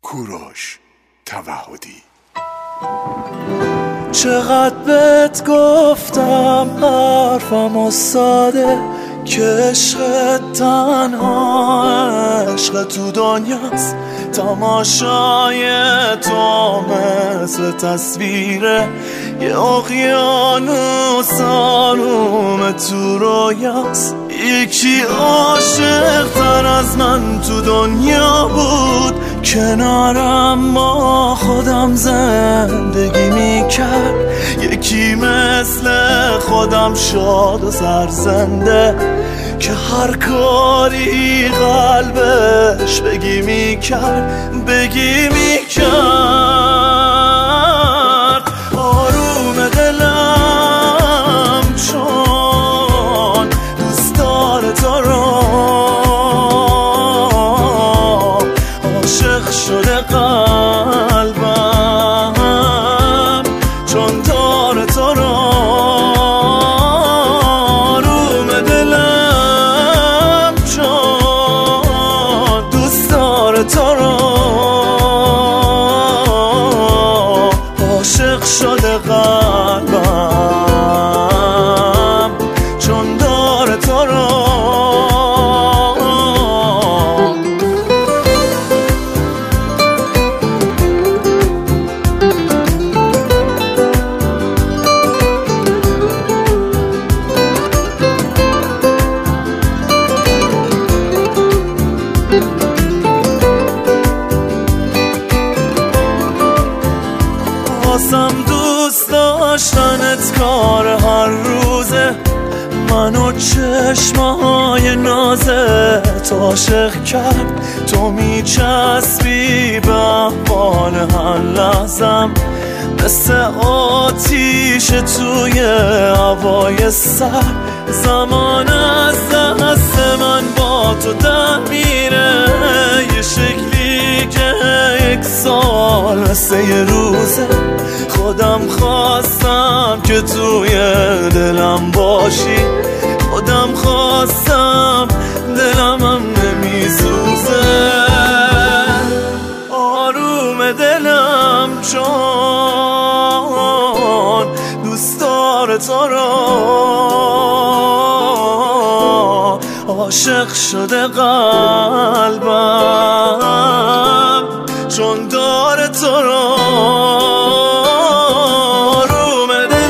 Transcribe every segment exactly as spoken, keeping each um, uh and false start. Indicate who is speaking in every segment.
Speaker 1: کوروش توحدی.
Speaker 2: چقدر بهت گفتم حرفم و ساده که عشق تنها عشق تو دنیاست، تماشای تو مثل تصویره یه اقیانوس آروم تو رویاست. یکی عاشق تر از من تو دنیا بود، کنارم با خودم زندگی میکرد. یکی مثل خودم شاد و سرزنده که هر کاری قلبش بگی میکرد بگی میکرد. آروم دلم چون دوست داره تو رو، عاشق شده قلبم چون داره تو رو. آروم دلم چون دوست داره تو رو، عاشق شده قلبم چون داره تو رو. واسم دوست داشتنت کار هر روزه، منو چشمای نازت عاشق کرد. تو میچسبی به احوال هر لحظم، مثل آتیش توی هوای سر. زمان از دست من با تو در میره، یه شکلی که یک سال مثل یه روزه. خودم خواستم که توی دلم باشی، خودم خواستم دلم هم نمیسوزه. آروم دلم چون دوست داره تو رو، عاشق شده قلبم چون داره تو رو. آروم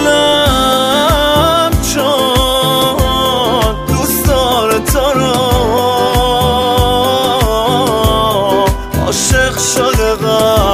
Speaker 2: دلم چون دوست داره تو رو، عاشق شده قلبم